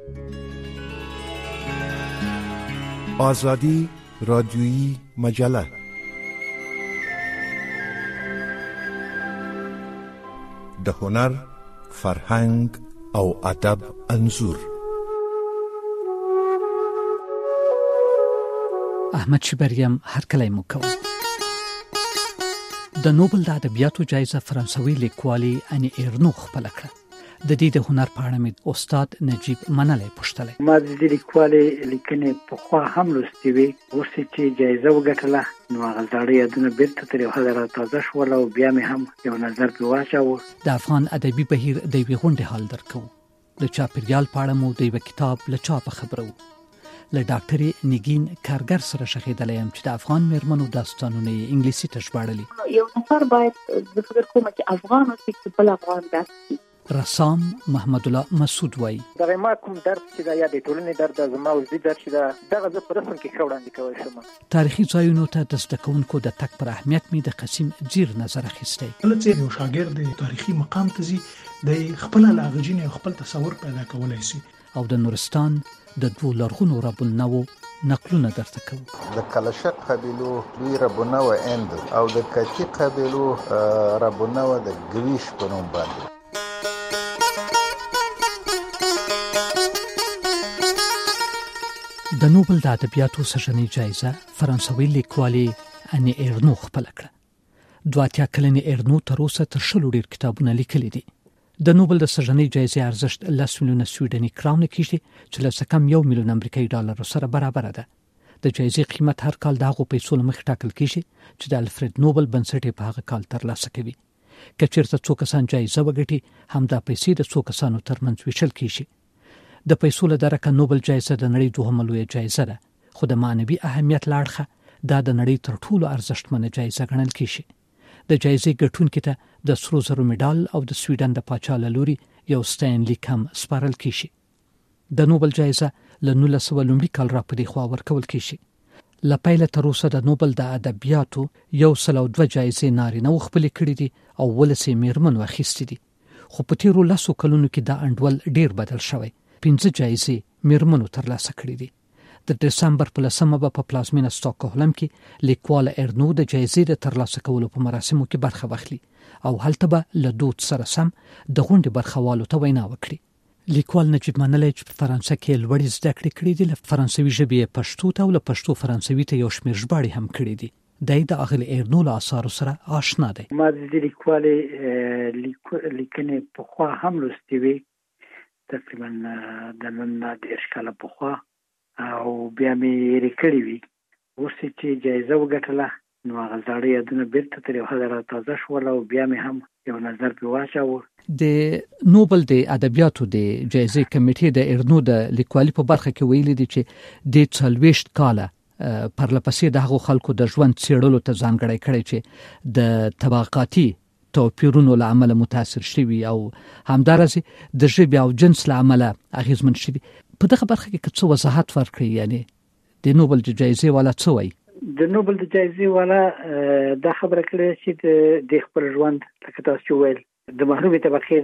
آزادی رادیویی مجله. د هنر، فرهنګ او ادب انځور. احمد شبریم هرکلی مو کوم. د نوبل د ادبیاتو جایزه فرانسوي لیکوالي اني ایرنو خپل کړه. د دې د هنر په اړه مې استاد نجیب منلی پوښتلی. ما د دې لیکوالي لیکنې په خوا هم لوستې وې، اوس چې جایزه وګټله نو هغه زاړه یادونه بیرته تر یو حده راتازه شول او بیا مې هم یو نظر پرې واچاوه. د افغان ادبي بهیر د یوې غونډې حال درکوو. د چاپېریال په اړه مو د یوه کتاب له چاپه خبرو. له ډاکټرې نګین کارګر سره شخېدلی یم چې د افغان میرمنو داستانونه یې انګلیسي ته ژباړلي. یو نفر باید زه فکر کوم چې افغان اوسي چې بل افغان داسي. رسام محمد الله مسعود وایي دغه ما کوم درد چې دا یا د ټولنې درد د زما وزدي درد چې دا دغه زه په رسم کې ښه وړاندې کولی شم. تاریخي ځایونو ته د زده کوونکو د تګ پر اهمیت مې د قسیم جیر نظر اخیستی. کله چې یو شاګرد د تاریخي مقام ته ځي د خپل لاغجین او خپل تصور پیدا کولای شي. او د نورستان د دوو لرغونو ربونو نقلونه درته کوو. د کلشق قبیلو دوی ربونه و اند او د کچی قبیلو ربونه و د ګویش په نوم باندې. د نوبل د ادبیاتو سرجنۍ جایزه فرانسوي لیکوالي اني ایرنو خپل کړه. 82 کلنې ایرنو تر اوسه تر 100 ډیر کتابونه لیکلي دي. د نوبل د سرجنۍ جایزې ارزښت 10 میلیونه سویډني کراونه کیږي چې له څه کم 1 میلیون امریکایي ډالر سره برابر ده. د جایزې قیمت هر کال د هغو پیسو له مخې ټاکل کیږي چې د الفرید نوبل بنسټ په هغه کال ترلاسه کوي. که چیرته څو کسان جایزه وګټي همدا پیسې د څو کسانو ترمنځ ویشل کیږي. د پیسو له درکه نوبل جایزه د نړۍ دوهمه لویه جایزه ده، خو د معنوي اهمیت له اړخه دا د نړۍ تر ټولو ارزښتمنه جایزه ګڼل کیږي. د جایزې ګټونکي ته د سرو زرو مډال او د سویډن د پاچا له لوري یو ستاینلیک هم سپارل کیږي. د نوبل جایزه له 1900 لومړي کال راپدې خوا ورکول کیږي. له پیله تر اوسه د نوبل د ادبیاتو 102 جایزې نارینه خپلې کړې دي او 18 میرمنو اخیستې دي. خو په تیرو 10 کلونو کې دا انډول ډیر بدل شوی. 15 جایزې میرمنو ترلاسه کړې دي. د دسمبر په 10مه په پلازمینه ستاکهولم کې لیکوال ایرنو د جایزې د ترلاسه کولو په مراسمو کې برخه واخلي او هلته به له دود سره سم د غونډې برخوالو ته وینا وکړي. لیکوال نجیب منلی چې په فرانسه کې لوړې زده کړې کړې دي، له فرانسوي ژبې پښتو ته او له پښتو فرانسوي ته یو شمېر ژباړې هم کړې دي. د اغلې ایرنو له اثارو سره آشنا دی. ما د دې لیکوالې لیکنې په خوا هم لوستې وې، تقریبا د نن 10 کاله په خوا، او بیا مې یې کړې وي. اوس چې جایزه وګټله نو هغه زاړه یادونه بیرته تر یو حده راتازه شول او بیا مې هم یو نظر پرې واچاوه. د نوبل د ادبیاتو د جایزې کمیټې د ایرنو د لیکوالي په برخه کې ویلي دي چې د 40 کاله پرلپسې د هغو خلکو د ژوند څېړلو ته ځانګړی کړی چې د طبقاتي توپیرونو له امله متاثر شوي او همدارسې د ژبې او جنس له امله اغیزمن شوي. په دغه برخه کې څه وضاحت ورکړي، یعنی د نوبل د جایزې والا څه وایي؟ د نوبل د جایزې والا دا خبره کړې چې د خپل ژوند لکه تاسو ویل د محرومې طبقې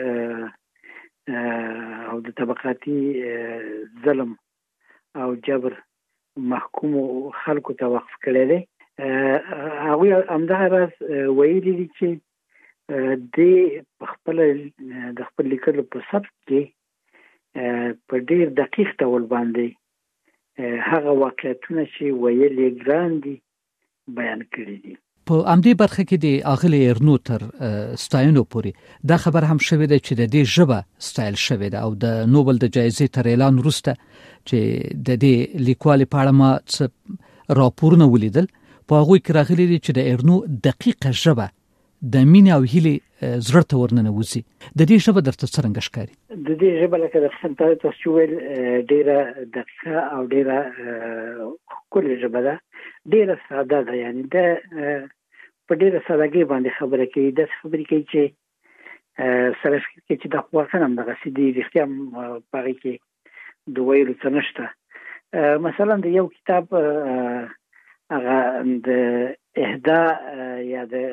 او د طبقاتي ظلم او جبر محکومو خلکو ته وقف کړی دی. هغوی همدغه راز ویلي دي چې د خپل لیکلو په سبک کې په ډیر دقیق ډول باندې هغه واقعیتونه چې ویلې ګران دي بیان کړي دي. په امدې برخه کې د اغلې ایرنو تر ستاینو پورې دا خبر هم شوې ده چې د دې ژبه ستایل شوې ده او د نوبل د جایزې تر اعلان وروسته چې د دې لیکوالې په اړه ما راپورونه ولیدل، په هغوی کې راغلي دي چې د ایرنو دقیقه ژبه د مینې او هیلې زړه ته ورننوځي. د دې ژبه درته څرنګه ښکاري؟ د دې ژبه لکه د تاسو ویل ډیره دقیقه او ډیره ښکلې ژبه ده، ډیره ساده ده، یعنی د په ډیره سادهګۍ باندې خبره کوي. داسې خبرې کوي چې سره فکر کوي چې دا واقعا همدغسې دي، رښتیا هم په هغې کې د ویلو څه نشته. مثلا د یو کتاب هغه د اهدا یا د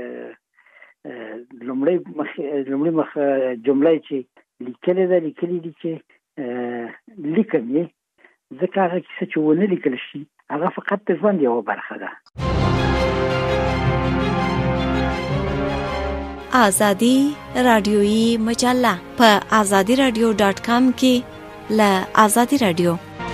لومړی مخ جمله چې لیکلې دي چې لیکم یې ځکه هغه کیسه چې ونه لیکل شي هغه فقط د ژوند یوه برخه ده. آزادی رادیویی مجله په azadiradio.com کې له آزادی رادیو.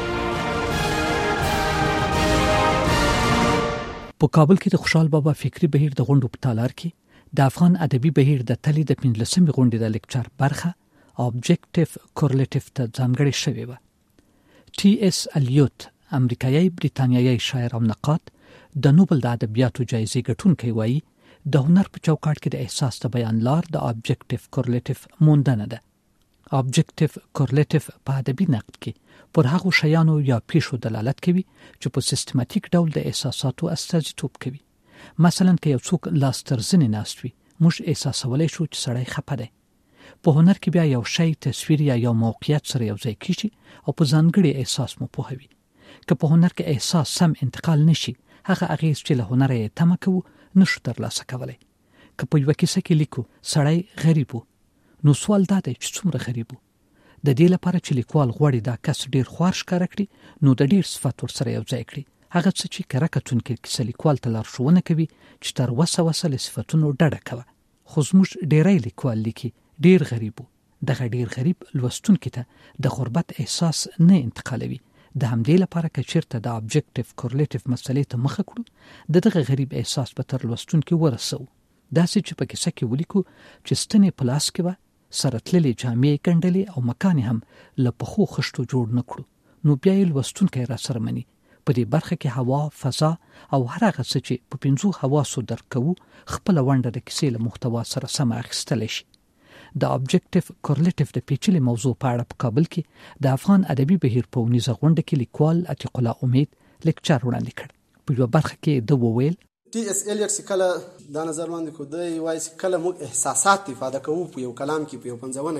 په کابل کې د خوشحال بابا فکری بهیر د غونډو په تالار کې د افغان ادبي بهیر د تلې د 15مې غونډې د لیکچر برخه objective correlative ته ځانګړې شوې وه. ټي اس الیوت امریکایي بریتانیایي شاعر او نقاد د نوبل د ادبیاتو جایزې ګټونکی وایي د هنر په چوکاټ کې د احساس د بیان لار د objective correlative موندنه ده. objective correlative په ادبي نقد کې پر هغو شیانو یا پیښو دلالت کوي چې په سیستماتیک ډول د احساساتو استازیتوب کوي. مثلا که یو څوک لاس تر زنې ناست وي موږ احساسولی شو چې سړی خفه دی. په هنر کې بیا یو شی تصویر یا یو موقعیت سره یو ځای کیږي او په ځانګړي احساس مو پوهوي. که په هنر کې احساس سم انتقال نشي هغه اغیز چې له هنره یې تمه کوو نشو ترلاسه کولی. که په یوه کیسه کې لیکو سړی غریب و نو سوال دا دی چې څومره غریب و. د دې لپاره چې لیکوال غواړي دا کس ډیر خوار ښکاره کړي نو د ډیر صفت ورسره یو ځای کړي. هغه څه چې کره کتونکي کیسه لیکوال ته لارښوونه کوي چې تر وسه له صفتونو ډډه کوه. خو زموږ ډیری لیکوال لیکي ډیر غریب و. دغه ډیر غریب لوستونکي ته د غربت احساس نه انتقالوي. د همدې لپاره که چیرته د objective correlative مسلې ته مخه کړو دغه غریب احساس به تر لوستونکي ورسو. داسې چې په کیسه کې ولیکو چې ستنې په لاس کې وه سره تللې جامې ګنډلې او مکان هم له پخو خښتو جوړ نه کړو نو بیا یې لوستونکی را سره مني. په دې برخه کې هوا، فضا او هر هغه څه چې په 5 حواسو درک کوو خپله ونډه د کیسې له محتوا سره سمه اخیستلی شي. د objective correlative د پیچلې موضوع په اړه په کابل کې د افغان ادبي بهیر په اونیزه غونډه کې لیکوال عتیق الله امید لیکچر وړاندې کړ. په یوه برخه کې د وویل ټي اس الیټ چې کله دا نظر وړاندې کړ دی وایي چې کله موږ احساسات ifade کوو په یو کلام کې په یو پنځونه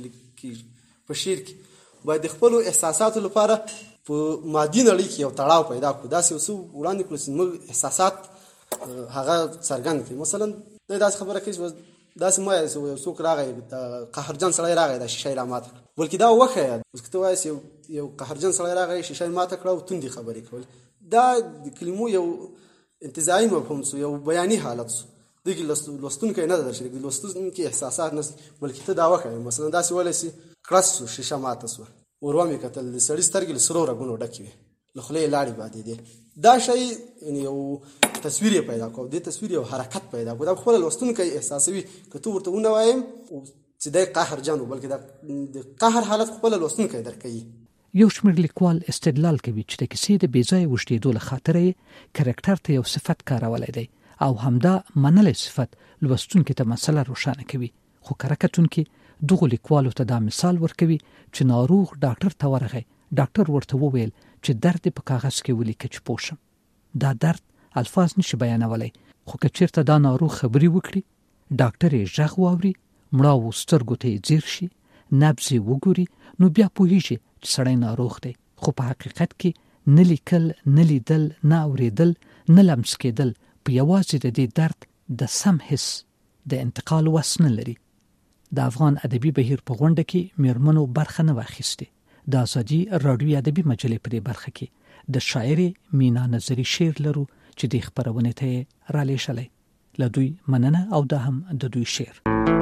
کې په شعر کې باید د خپلو احساساتو لپاره په مادي نړۍ کې یو تړاو پیدا کړو. داسې یو څه وړاندې کړو چې موږ احساسات هغه څرګند کړي. مثلا دا داسې خبره کوي داسې ما یو څوک راغی قهرجن سړی راغی دا شیشه یې راماته کړه بلکې دا وښیه اوس که ته وایې یو قهرجن سړی راغی شیشه یې ماته کړه او توندې خبرې کول دا د کلمو یو انتزاعي مفهوم سو یو بیاني حالت سو. دغه لوستونکی نه درشي د لوستونکي احساسات نه بلکې ته دا وښیه. مثلا داسې ویلی سي کړس سو شیشه ماته سوه ور ومې کتل د سړي سترګې له سرو رګونو ډکې وې له خولې یې لاړې بادېدې. دا شی یو تصویر یې پیدا کړو. دې تصویر یو حرکت پیدا کړو. دا خپله لوستونکی احساسوي که ته ورته ونه وایم چې دی قهرجن و بلکې د قهر حالت خپله لوستونکی درک کوي. یو شمېر لیکوال استدلال کوي چې د کیسې د بېځایه اوږدېدو له خاطره یې کرکټر ته یو صفت کارولی دی او همدا منلی صفت لوستونکي ته مسله روښانه کوي. خو کره کتونکي دغو لیکوالو ته دا مثال ورکوي چې ناروغ ډاکټر ته ورغی. ډاکټر ورته وویل چې درد یې په کاغذ کې ولیکه چې پوه شم. دا درد الفاظ نشي بیانولی خو که چیرته دا ناروغ خبرې وکړي ډاکټر یې غږ واوري مړاوو سترګو ته یې ځیر شي نبض یې وګوري نو بیا پوهیږي چې سړی ناروغ دی. خو په حقیقت کې نه لیکل نه لیدل نه اوریدل نه لمس کېدل په یوازې د دې درد د سم حس د انتقال وس نه لري. د افغان ادبي بهیر په غونډه کې میرمنو برخه نه واخیستې. د آزادي راډیو ادبي مجلې په دې برخه کې د شاعرې مینا نظري شعر لرو چې د خپرونې ته را لیږلی. له دوی مننه او دا هم د دوی شعر.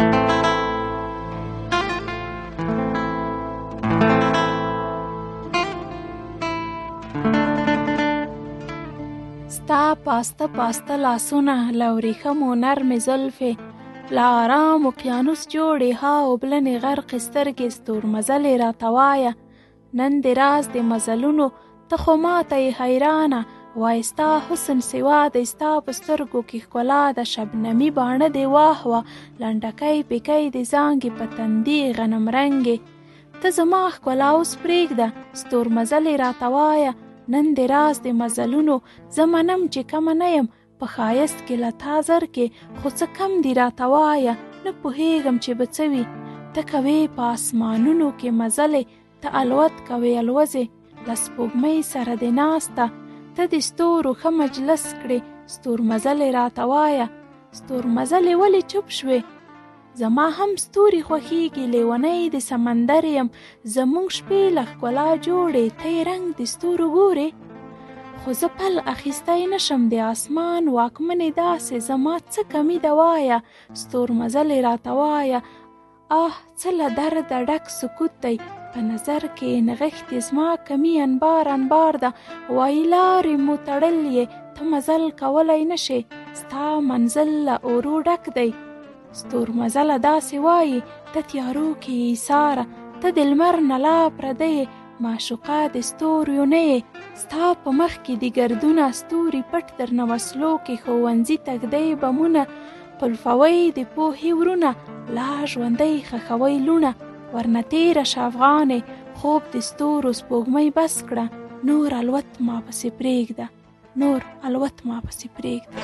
ستا پاسته پاسته لاسونه لوریخمو نرم زلفې لا آرام اقیانوس جوړې ها اوبلنې غرقې سترګې ستورمزلې راتوايه نن د راز د مزلونو ته خو ماته یې حیرانه وای ستا حسن سوا د ستا په سترګو کې ښکلا د شبنمي باڼه د واه وه لنډکی پیکی د زانګې په تندي غنم رنګې ته زما ښکلا اوس پرېږده ستورمزلې راتوايه نن د راز د مزلونو زه منم چې کمه نه یم په ښایست کې له تا زر کې خو څه کم دي راته وایه نه پوهېږم چې به څه وي ته کوې په اسمانونو کې مزلې ته الوت کوې الوزې له سپوږمۍ سره د ناسته ته د ستورو ښه مجلس کړې ستورمزلې راته وایه ستورمزلې ولې چوپ شوې زما هم ستوري خوښیږي، لیونی د سمندر یم، زمونږ شپې له ښکلا جوړې، ته یې رنګ د ستورو ګورې. خو زه پل اخیستی نشم د اسمان واکمنې داسې، زما څه کمی ده وایه، ستور مزلې راته وایه. څه له درده ډک سکوت دی، په نظر کې نغښتې زما کمی انبار انبار ده. وایي لارې مو تړلې، ته مزل کولی نشې، ستا منزل له اورو ډک دی. ستور مزله داسې وایي، ته تیارو کې ایساره، ته د لمر نه لا پردی، معشوقه د ستوریو نه یې. ستا په مخ کې د ګردونه ستوري پټ درنه وسلو کې، ښوونځي تږدی بمونه پلفوی د پوهې ورونه، لا ژوندی خښوی لونه. ورنه تیره شه افغانې، خوب د ستورو سپوږمۍ بس کړه، نور الوت ما پسې پرېږده، نور الوت ما پسې پرېږده.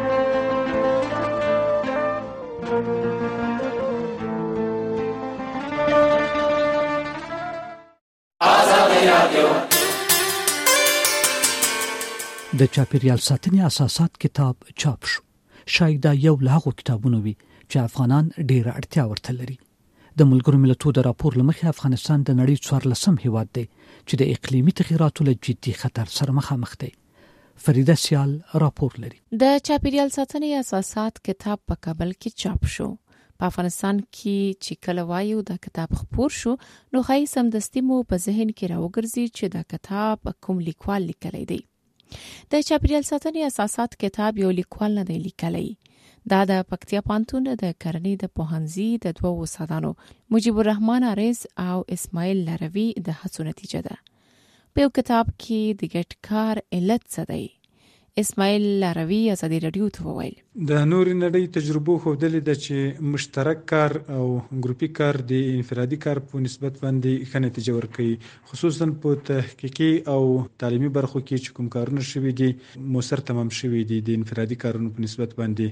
د چاپیریال ساتنې اساسات کتاب چاپ شو. شاید دا یو له هغو کتابونو وي چې افغانان ډېره اړتیا ورته لري. د ملګرو ملتونو د راپور له مخې افغانستان د نړۍ 14 هیواد دی چې د اقلیمي تغیراتو له جدي خطر سره مخامخ دی. فریده سیال راپور لري. د چاپیریال ساتنې اساسات کتاب په کابل کې چاپ شو. په افغانستان کې چې کله وایو دا کتاب خپور شو، نو ښایي سمدستي مو په ذهن کې راوګرځي چې دا کتاب کوم لیکوال لیکلی دی. د چاپیریال ساتنې اساسات کتاب یو لیکوال نه دی لیکلی. دا د پکتیا پوهنتون د کرنې د پوهنځي د دوه استادانو مجیب الرحمن عارض او اسماعیل لاروی د هڅو نتیجه ده. په یو کتاب کې د ګډ کار علت څه دی؟ اسماعیل لاروی ازادي رادیو ته وویل د نورې نړۍ تجربو ښودلې ده چې مشترک کار او ګروپي کار د انفرادي کار په نسبت باندې ښه نتیجه ورکوي، خصوصا په تحقیقي او تعلیمي برخو کې چې کوم کارونه شوي دي موثر تمام شوي دي د انفرادي کارونو په نسبت باندې.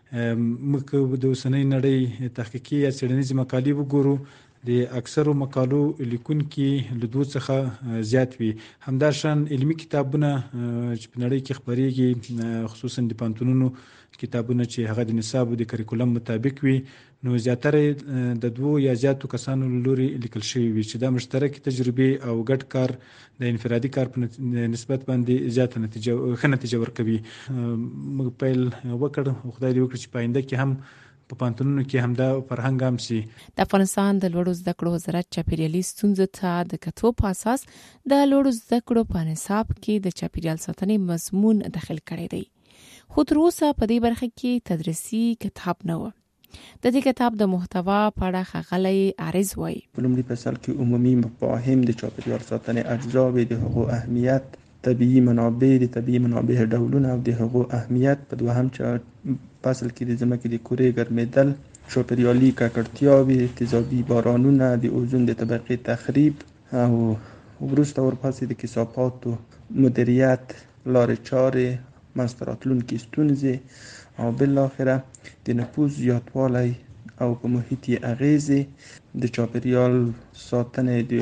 موږ د اوسنۍ نړۍ تحقیقي یا څېړنیزې مقالې وګورو، د اکثرو مقالو لیکونکي له دوه څخه زیات وي. همداشان علمي کتابونه چې په نړۍ کې خپریږي، خصوصا د پوهنتونونو کتابونه چې هغه د نصاب او د کریکولم مطابق وي، نو زیاتره د دوه یا زیاتو کسانو له لوري لیکل شوي وي چې دا مشترک تجربې او ګډ کار د انفرادي کار په نسبت باندې زیاته ښه نتیجه ورکوي. موږ پیل وکړ، خدای دې وکړي چې په آینده کې هم په پوهنتونونو کې همدا فرهنګ عام شي. د افغانستان د لوړو زده کړو وزارت چاپیریالي ستونزو ته د کتو په اساس د لوړو زده کړو په نصاب کې د چاپیریال ساتنې مضمون داخل کړی دی، خو تر اوسه په دې برخه کې تدریسي کتاب نه و. د دې کتاب د محتوا په اړه ښاغلی عارض وایي په لومړي فصل کې عمومي مفاهیم د چاپیریال ساتنې اجزاوې، د هغو اهمیت، طبیعي منابع، د طبیعي منابع ډولونه او د هغو اهمیت، په دوهم فصل کې د ځمکې د کورې ګرمېدل، چاپیریالي ککړتیاوې، تیزابي بارانونه، د اوزون د طبقې تخریب او وروسته ورپسې د کثافاتو مدیریت، لارې چارې، منځته راتلونکې ستونزې او بالاخره د نفوس زیاتوالی او په محیط یې اغیزې، د چاپیریال ساتنې د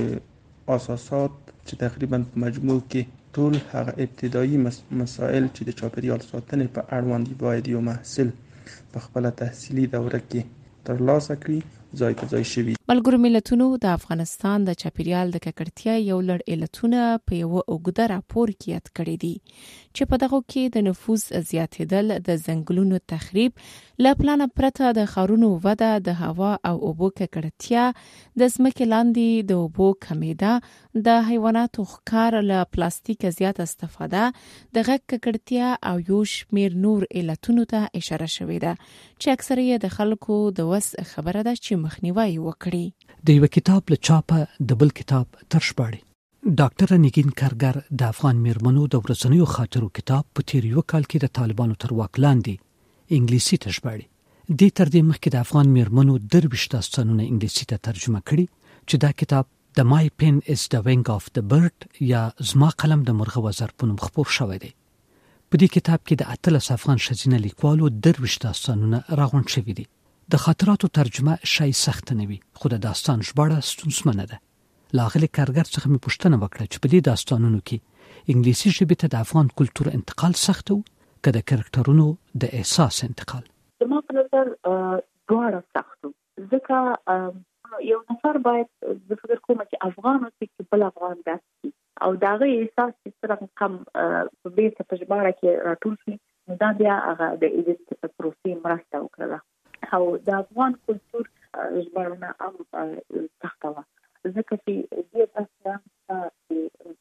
اساسات چې تقریبا په مجموع کې ټول هغه ابتدایي مسائل چې د چاپیریال ساتنې په اړوند باید یو محصل په خپله تحصیلي دوره کې ترلاسه کړي ځای په ځای شوي. ملګرو ملتونو د افغانستان د چاپیریال د ککړتیا یو لړ علتونه په یو اوږده راپور کې یاد کړي دي چې په دغه کې د نفوس زیاتېدل، د ځنګلونو تخریب، له پلانه پرته د ښارونو وده، د هوا او اوبو ککړتیا، د ځمکې لاندې د اوبو کمیدا، د حیواناتو ښکار، له پلاستیک زیات استفاده، د غږ ککړتیا او یو شمېر نور علتونو ته اشاره شوې ده چې اکثره یې د خلکو د وس خبره ده چې مخنیوي وکړي. د یو کتاب له چاپه د بل کتاب تر شپاړي. ډاکټر نگین کارګر د افغان میرمنو د ورځنیو خاطرو کتاب په تیر یو کال کې د طالبانو تر واک لاندې انګلیسي ته ژباړي. د تر دې مخکې د افغان میرمنو 23 داستانونه انګلیسي ته ترجمه کړي چې دا کتاب د My Pen is the Wing of the Bird یا زما قلم د مرغه وزر په نوم خپور شوی دی. په دې کتاب کې د 18 افغان ښځینه لیکوالو 23 داستانونه راغونډ شوي دي. د خاطراتو ترجمه شای سخت نه وي، خو د داستان ژباړه ستونزمنه ده. لاغلي کارګر څخه مې پوښتنه وکړه چې په دې داستانونو کې انګلیسي ژبې ته د افغان کلتور انتقال سخت و که د کرکټرونو د احساس انتقال؟ زما په نظر دواړه سخت و. ځکه یو نفر باید د فکر کوم چې افغان اوسي چې بل افغان داسي او داغه احساس چې سره کم په بیت په ژباړه کې راټول شي نو دا بیا هغه د ایډیټ په پروسې مرسته وکړه او د افغان کلچر ژباړه هم تختوه ځکه چې دې تاسو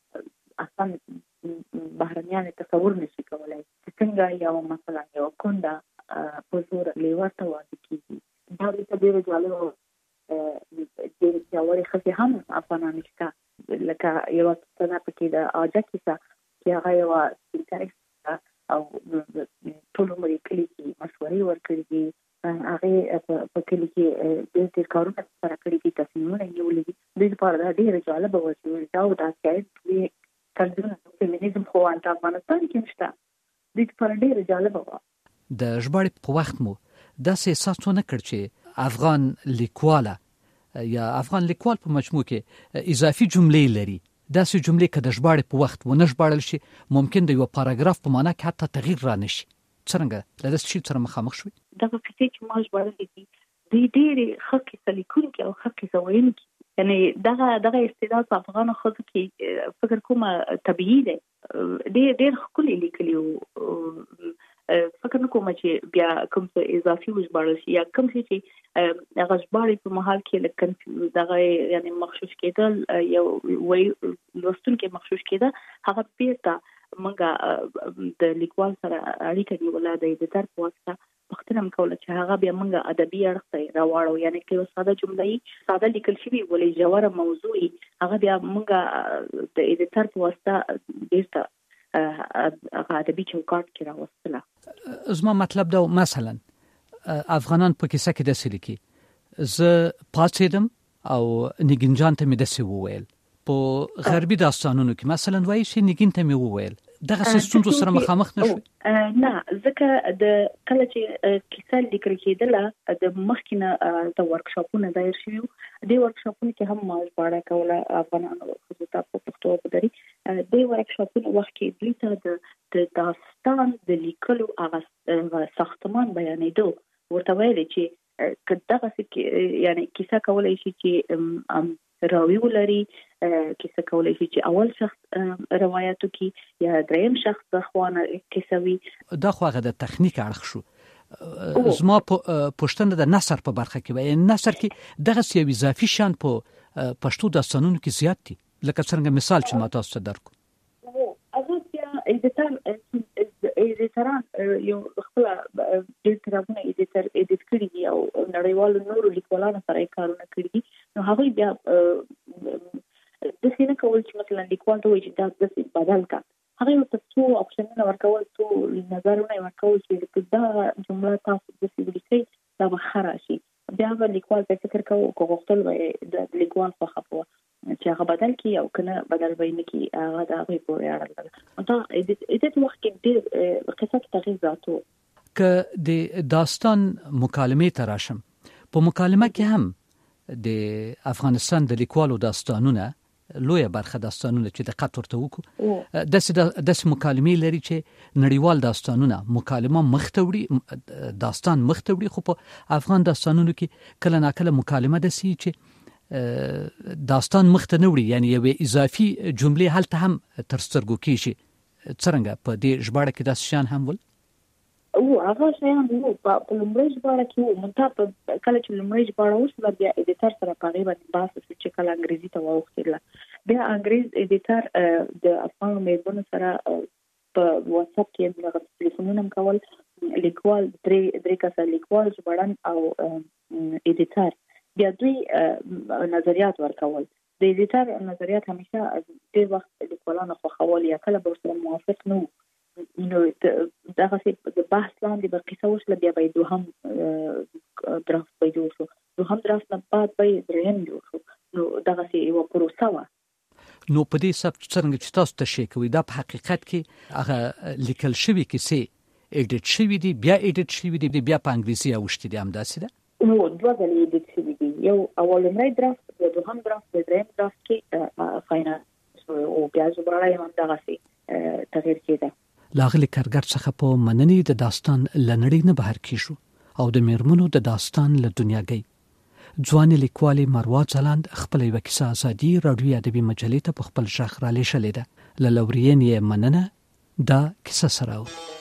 اصلا بهرنیان تصور نشي کولای چې څنګه یو مثلا یو کونډه په زور لیورته واده کیږي دا د ډېر جالب د یوې خصي هم افغانان شته لکه یو څه پکې د اجا کیسه چې هغه یو سپیکر او ټول عمر کلی کې مشورې ورکړي دي هغه په کلی کې د کارونو سره کړي دي تصمیمونه نیولې دي د لپاره دا ډېر جالب و چې دا د اساسي کلتوري فيمينيزم خو ان افغانستان کې نشته د لپاره ډېر جالب و د ژباړې په وخت مو دا احساس نه کړ چې افغان لیکواله یا افغان لیکوال په مجموع کې اضافي جملې لري داسې جملې که د ژباړې په وخت ونه ژباړل شي ممکن د یو پاراګراف په معنا کې حتی تغییر را نشي څنګه له دې شي سره مخامخ شوي دا په فکر کې ما ژباړل دي د ډېرې خکې سلیکونکي او خکې زوینکي یعنی دغه استعداد په افغان خلکو کې فکر کوم طبيعي دی ډېر خپل لیکلي فکر نکوم چې بیا کوم څه اضافي وژباړل شي یا کوم څه چې هغه ژباړې په محل کې لکه دغه یعنی مخشوش کېدل یو وی لوستونکو مخشوش کېده هغه بیرته موږ د لیکوال سره اړیکه نیوله د ایډیټر په واسطه پختنم کوله چې هغه بیا موږ ادبي اړخ ته راوړو یعنی کې یو ساده جمله ساده لیکل شوی ولې جوړه موضوعي هغه بیا موږ د ایډیټر په واسطه بیرته هغه ادبي چوکاټ کې راوستله زما مطلب دا مثلا افغانان په کیسه کې داسې لیکي زه پاتېدم او نګینجان ته مې داسې وویل په غربي داستانونو کې مثلا وایي چې نګین ته مې وویل دغه ستونزو سره مخامخ نشو نه ځکه د کله چې کیسه لیکل کېدله د مخکینه د ورکشاپونو دایر شوی د ورکشاپونو کې هم ما ژباړه کوله افغانانو خصوصا په پښتو باندې د ورکشاپونو وخت کې دلته د داستان د لیکلو هغه ساختمان بیانېدو ورته ویل چې کداغه یعنی کیسه کولای شي چې راوی ولري کیسه کولای شي چې اول شخص روایتو کې یا دریم شخص د خوانه کیسوي دا خو هغه د تخنیک اړخ شو زما پښتنه د نثر په برخه کې وای نثر کې دغه یو اضافي شان په پښتو داستانونو کې زیات دي لکه څنګه مثال چې ما تاسو ته درکو ایډیټران یو خپل ډیټرونه ایډیټ کړی دي او نړیوالو نورو لیکوالانو سره کارونه کړی دي نو هغه بیا د سینه کول چې مثلا لیکوال ته وایي چې دا بدل کا هغه ته څو اپشنونه ورکول څو نظرونه ورکول چې دا جمله تاسو د سیولیکي دا بخره شي بیا به لیکوال په فکر کوي کوغتل وای د لیکوال په خپل چې هغه بدل کی او کنه بدل ویني کی هغه د هغه پورې اړه لري دا د وخت کې د قصه تغییر ذاتو ک د داستان مکالمه تراشم په مکالمه کې هم د افغانستان د لیکوالو داستانونه لویه برخه داستانونه چې د قطر ته وکړو د مکالمې لري چې نړیوال داستانونه مکالمه مختوړي داستان مختوړي خو په افغان داستانونو کې کله ناکله مکالمه د سی چې داستان مخته نه وړي یعنی یو اضافي جملې هلته هم تر سترګو کېږي څنګه په دې ژباړه کې داسې شان هم ول او هغه شیان نو په لومړي ژباړه کې منتها کله چې لومړي ژباړه وشوه بیا ایډیټر سره په غیبه بحث چې کله انګریزي ته واوښتل بیا انګریز ایډیټر د افغان میرمنو سره په واتس اپ کې دغه ټلیفونونه کول لیکوال درې کسه لیکوال ژباړن او ایډیټر بیا دوی نظریات ورکول د ایډیټر نظریات همیشه ډېر وخت لیکوالانو خوښول یا کله به سره موافق نه نو دغه د بحث لاندې به قصه وشله بیا به دوهم درافت به جوړ شو دوهم درافت نه بعد به دریم جوړ شو نو دغه یو پروسه وه نو په دې سبب څنګه چې تاسو ته شي کوي دا په حقیقت کې هغه لیکل شوی کیسه ایډیټ شوی دی بیا ایډیټ شوی دی بیا په انګلیسي اوښتي دی هم داسې ده نو دوه ځلې ایډیټ شوی دی یو اولنی درافت د دوهم درافت د دریم درافت کې فاینال او بیا ژباړه هم دغه تغییر کېده لاغلی کارګر څخه په مننې د داستان لنړې نه بهر کیشو او د میرمنو د داستان له دنیاګي ځوان لیکوال مروه ځلاند خپل یو کیسه ازادي رادیو ادبي مجلې ته په خپل شاخ را لېږلې ده. له لورین یې مننه. دا کیسه سره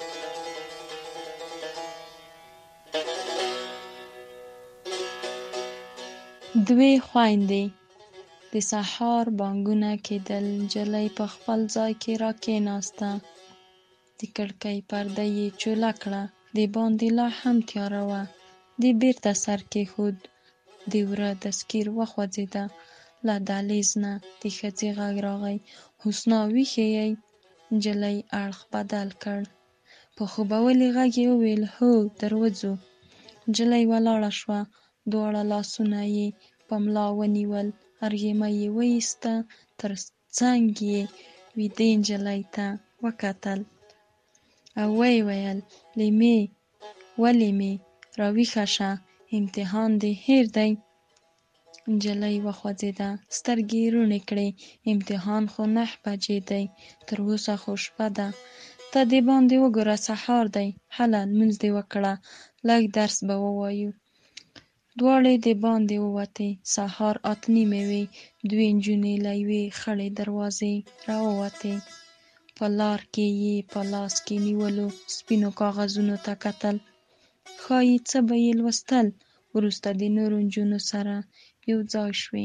دوی خويندې د سهار بانګونه کېدل. نجلۍ په خپل ځای کې را کېناسته. د کړکۍ پرده یې چوله کړه. د باندې لا هم تیاره وه. د بیرته سر کېښود. د وره دستګیر وخوځېده. له دهلیز نه د ښځې غږ راغی: حسنا ویښې یې؟ نجلۍ اړخ بدل کړ. په خوبولي غږ یې وویل: هو، دروځو. نجلۍ ولاړه شوه. دواړه لاسونه یې په ملا ونیول. هرګیمه یې وایسته. تر څنګ یې ویدې نجلۍ ته وکتل او ویې ویل: لیمې، ولې مې راویښه شه، امتحان دې هېر دی؟ نجلۍ وخوځېده. سترګې یې روڼې کړې. امتحان خو 9 بجې دی. تر اوسه خو شپه ده. ته د باندې وګوره، سهار دی. هله لمونځ دې وکړه، لږ درس به ووایو. دواړې د باندې ووتې. سهار 8:30 وې. 2 نجونې له یوې خړې دروازې راووتې. په لار کې یې په لاس کې نیولو سپینو کاغذونو ته کتل. ښایي څه به یې لوستل. وروسته د نورو نجونو سره یو ځای شوې.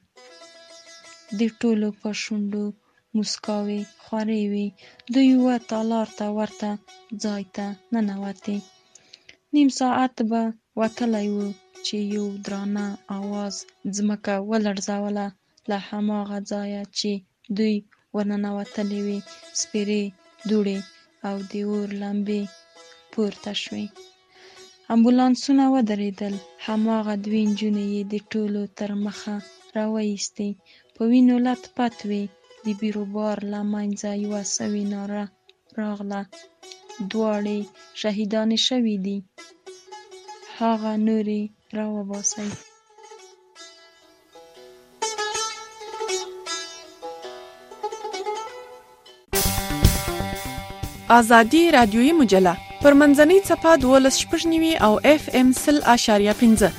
د ټولو په شونډو موسکاوې خورې وې. دوی تالار ته ورته ځای ته ننوتې. 1/2 ساعت به وتلی و چې یو درانه آواز ځمکه ولړزوله. له هماغه ځایه چې دوی ورننوتلې وې سپېرې دوړې او د اور لمبې پورته شوې. امبولانسونه ودرېدل. هماغه 2 نجونې یې د ټولو تر مخه راوایستې. په وینو لت پت وې. د بیروبار له منځه یوه سوې ناره راغله: دواړې شهیدانې شوې دي. هغه نورې راوباسئ. ازادي رادیویی مجله پر منځنۍ څپه 12.9 او FM 0.5.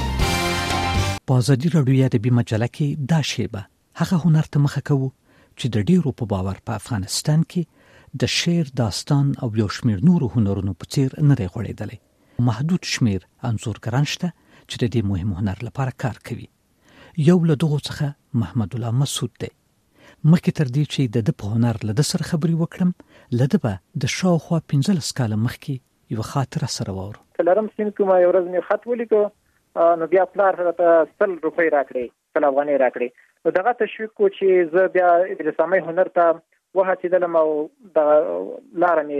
په ازادي رادیویی ادبي مجله کې دا شیبه هغه هنر ته مخه کوو چې د ډیرو په باور په افغانستان کې د شعر، داستان او یو شمېر نورو هنرونو په څیر نه دی غوړېدلی. محدود شمېر انځورګران شته چې د دې مهم هنر لپاره کار کوي. یو له دغو څخه محمد الله مسعود دی. مخکې تر دې چې د په هنر له سره خبرې وکړم، لده به د شاوخوا 15 کاله مخکې یو خاطره سره واورو. کلرم سین کوم یو ورځ مې خط ولیکو، نو بیا پلار راته 100 روپۍ راکړې، 100 افغانۍ راکړې. نو دغه تشویق کو چې زه بیا د رسامۍ هنر ته وهڅېدلم او د لاره مې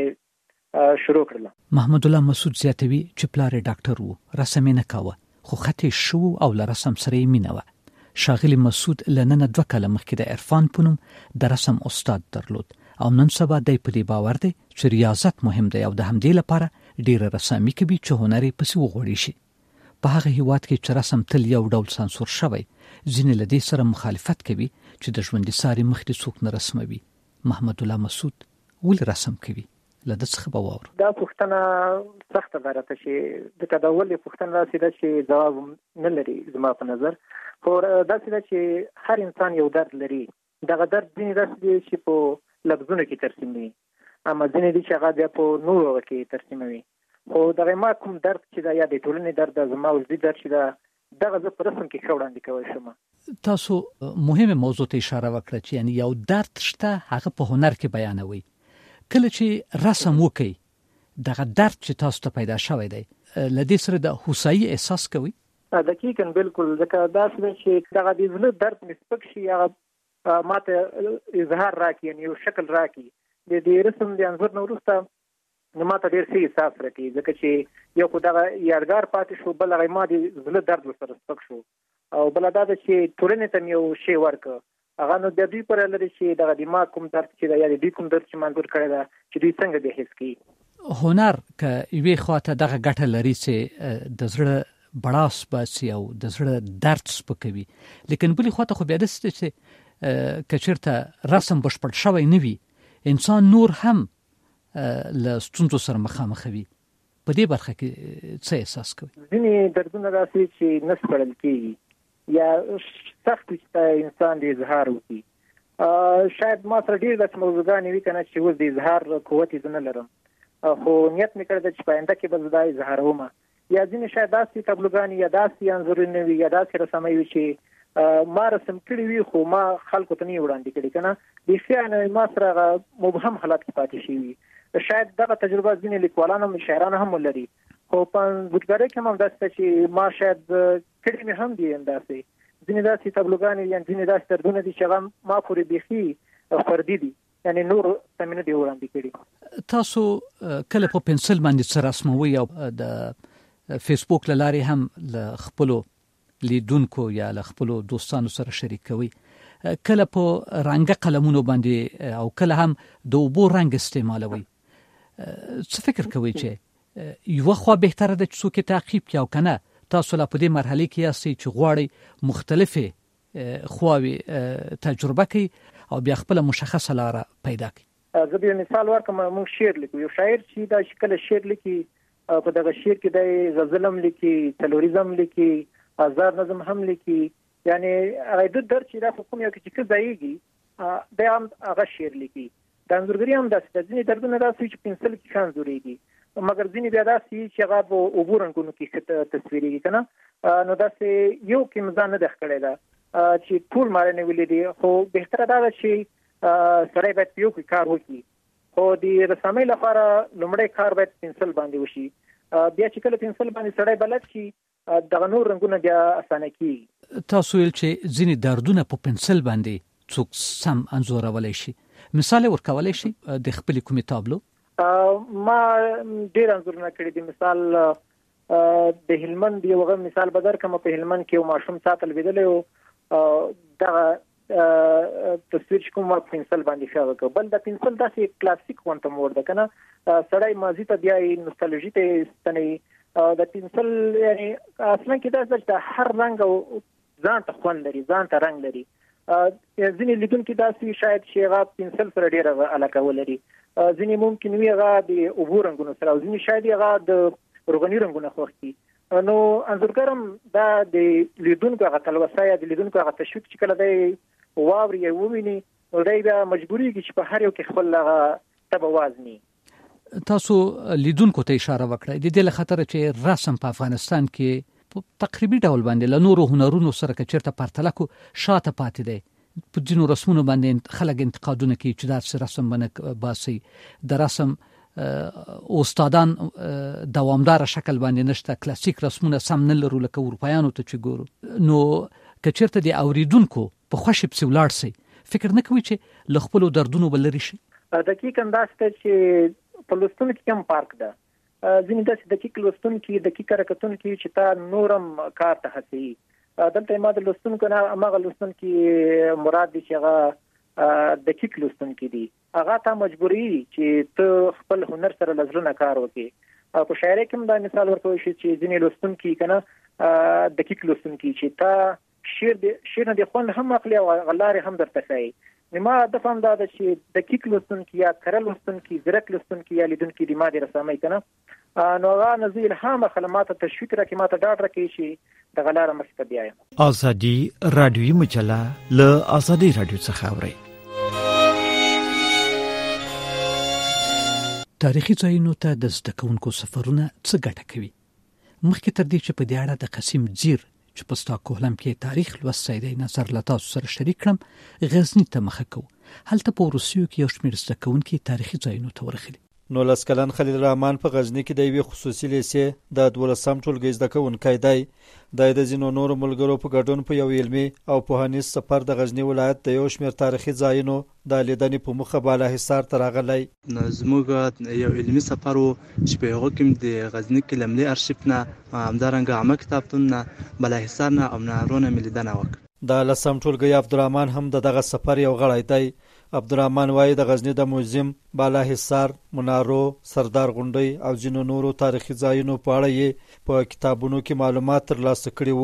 شروع کړله. محمد الله مسعود زیاتوي چې پلار ډاکټر وو، رسم نه کاوه، خو خطې شو او له رسم سره یې مینه وه. ښاغلي مسعود له نن 2 کاله مخکې د عرفان په نوم د رسم استاد درلود او نن سبا دی په دې باور دی چې ریاضت مهم دی او د همدې لپاره ډیره رسامي کوي چې هنر یې پسې وغوړي شي. په هغه هیواد کې چې رسم تل یو ډول سانسور شوی، ځینې له دې سره مخالفت کوي چې د ژوندي ساري مخ دې څوک نه رسموي. محمد الله مسعود ولې رسم کوي؟ له دې څخه به واورو. دا پوښتنه سخته ده راته چې د تداول پوښتنه راسي ده چې جواب نه لري زما په نظر. خو دا څه ده چې هر انسان یو درد لري. دغه درد ځینې داسې دی چې په لفظونو کې ترسیم وي، اما ځینې دي چې هغه بیا په نورو کې ترسیموي. خو دغه ما کوم درد چې دا یا د ټولنې درد ده، زما وجدي درد چې دا دغه زه په رسم کې ښه وړاندې کولی شم. تاسو مهمه موضوع ته اشاره وکړه چې یعنی یو درد شته، هغه په هنر کې بیانوي. کله چې رسم وکي دغه درد چې تاسو ته پیدا شوی دی، لدې سره د هوسایي احساس کوي؟ دقیقاً بالکل. ځکه دا څه چې دغه د زړه درد مسپک شي، هغه ماته اظهار راکړي، یعنی یو شکل راکړي. د دې رسم د انځور نه وروسته نو ماته ډېر ښه احساس راکړي، ځکه چې یو خو دغه یادګار پاتې شو، بل هغه ما د زړه درد ورسره سپک شو، او بل دا ده چې ټولنې ته مې یو شی ورکړ. هغه نو د دوی پر لري چې دغه دماغ کوم درد چې دا یا د دوی کوم درد چې منظور کړی ده چې دوی څنګه به حس کړي. هنر که یوې خواته دغه ګټه لري چې د زړه بړاس باسي او د زړه درد سپکوي، لیکن بلې خواته خو بیا داسې چې که چېرته رسم بشپړ شوی نه وي، انسان نور هم له ستونزو سره مخامخ وي. په دې برخه کې څه احساس کوي؟ ځینې دردونه داسې چې نه سپړل کېږي یا سخت چې انسان د اظهار وکړي. شاید ما سره ډېر داسې موضوعګانې وي که نه چې اوس د اظهار قوت یې زه نه لرم، خو نیت مې کړی ده چې په آینده کې به زه دا اظهاروم. یا ځینې شاید داسې تابلوګانې یا داسې انځورونه وي یا داسې رسامۍ وي چې ما رسم کړي وي خو ما خلکو ته نه وړاندې کړي، که نه بیخي ما سره مبهم حالات کې پاتې شوي. شاید دغه تجربه ځینې لیکوالان هم شاعران هم ولري، خو په انځورګرۍ کې هم داسې چې ما شاید کړي مې هم دي همداسې ځینې داسې تابلوګانې یا ځینې داسې دردونه دي چې هغه ما پورې بیخي فردي دي، یعنی نور ته مې نه دي وړاندې کړي. تاسو کله په پنسل باندې څه رسموي او د فیسبوک له لارې هم له خپلو لیدونکو یا له خپلو دوستانو سره شریکوي، کله په رنګه قلمونو باندې او کله هم د اوبو رنګ استعمالوي، څه فکر کوي چې یو خو بهتره ده چې څوک تعقیب کړي او کنه تاسو لا په دې مرحله کې یاستئ چې غواړئ مختلفه خواوې تجربه کړئ او بیا خپل مشخصه لاره پیدا کړئ؟ زه به مثال ورکړم، موږ شعر لیکو، یو شاعر چې دا شکل شعر لیکي په دغه شعر کې د غزل هم لیکي، تلوریزم لیکي، آزاد نظم هم لیکي، یعنی هغه د درد چې دا کوم یو کې چې ځایږي دا هم هغه شعر لیکي. د انځورګري هم داسې ځینې دردونه داسې چې پنسل کې ښه انځورېږي، مګر ځینې بیا داسې چې هغه په اوبو رنګونو کې تصویرېږي که نه. نو داسې یو کې مې ځان نه ده کړی ده چې ټول ماره نه ویلي دي، خو بهتره دا ده چې سړی باید په یو کې کار وکړي. خو د رسامۍ لپاره لومړی کار باید پنسل باندې وشي، بیا چې کله پنسل باندې سړی بلد شي دغه نور رنګونه بیا اسانه کېږي. تاسو ویل چې ځینې دردونه په پنسل باندې څوک سم انځورولی شي، مثال ورکولی شي د خپل کومې تابلو؟ ما ډېر انځورونه کړي دي. مثال د هلمند یو مثال به درکړم، په هلمند کې یو ماشوم ساتل لیدلی و، دغه تصویر چې کوم پنسل باندې ښه وکړ. بل د پنسل داسې کلاسیک غونته موړ ده که نه، سړی ماضي ته بیایي، نوستالژي ته ستنوي. د پنسل یعنی اصلا کې داسې چې د هر رنګ او ځان ته خوند لري، ځان ته رنګ لري. ځینې لیدونکي داسې شاید چې هغه پنسل سره ډېره علاقه ولري، ځینې ممکن وي هغه د اوبو رنګونو سره، او ځینې شاید هغه د روغني رنګونه خوښ دي. نو انځورګر هم دا د لیدونکو هغه تلوسه یا د لیدونکو هغه تشویق چې کله دی واوري یا وویني، نو دی بیا مجبورېږي چې په هر یو کې خپل هغه طبع وازني. تاسو لیدونکو ته اشاره وکړئ د دې له خطره چې رسم په افغانستان کې په تقریبي ډول باندې له نورو هنرونو سره که چېرته پرتله کړو شاته پاتې دی. په ځینو رسمونو باندې خلک انتقادونه کوي چې داسې رسم باندې باسي، د رسم استادان دوامدار شکل باندې نشته، کلاسیک رسمونه سم نه لرو لکه اروپایانو ته چې ګورو. نو که چېرته د اوریدونکو په خوښې پسې ولاړ شي، فکر نه کوي چې له خپلو دردونو به لرې شي؟ دقیقاً داسې چې په لوستونو کې هم فرق ده. ځینې داسې دقیق لوستونکي، دقیق حرکتونکي چې تا نورم کار ته هڅوي. دلته ما د لوستونکو نه هماغه لوستونکي مراد دي چې هغه دقیق لوستونکي دي، هغه ته مجبوري چې ته خپل هنر سره له زړه نه کار وکړي. په شاعرۍ کې هم دا مثال ورکولی شي چې ځینې لوستونکي که نه دقیق لوستونکي چې تا شعر نه دې خوند هم اخلي او غلارې هم درته ښایي. ما هدف هم دا ده چې دقیق لوستونکي یا کره لوستونکي، ځیرک لوستونکي یا لیدونکي د ما د رسامۍ که نه، نو هغه نه زه الهام اخلم، ما ته تشویق راکړي، ما ته ډاډ راکوي چې دغه لاره مخې ته بیایم. ازادي راډیویي مجله له ازادي راډیو څخه اورئ. تاریخي ځایونو ته د زده کوونکو سفرونه څه ګټه کوي؟ مخکې تر دې چې په دې اړه د قسیم زیر چې په ستاکهولم کې تاریخ لوستی دی نظر له تاسو سره شریک کړم، غزني ته مخه کوو. هلته په وروستیو کې یو شمېر زده کوونکي تاریخي ځایونو ته ورغلي. 19 کلن خلیل رحمان په غزني کې د یوې خصوصي لیسې د 12م ټولګي زده کوونکی دی. د ځینو نورو ملګرو په ګډون په یو علمي او پوهنیز سفر د غزني ولایت د یو شمېر تاریخي ځایونو د لیدنې په موخه بالاحصار ته راغلی. زموږ یو علمي سفر و چې په هغه کې د غزني کې لملي ارشیف نه، همدارنګه عامه کتابتون نه، بالاحصار نه او منارونه مې لیدنه وکړه. د 10م ټولګي عبدالرحمن هم دغه سفر یو غړی دی. عبدالرحمن وایي د غزني د موزیم، بالاحصار، منارو، سردار غونډۍ او ځینو نورو تاریخي ځایونو په اړه یې په کتابونو کې معلومات ترلاسه کړي وو،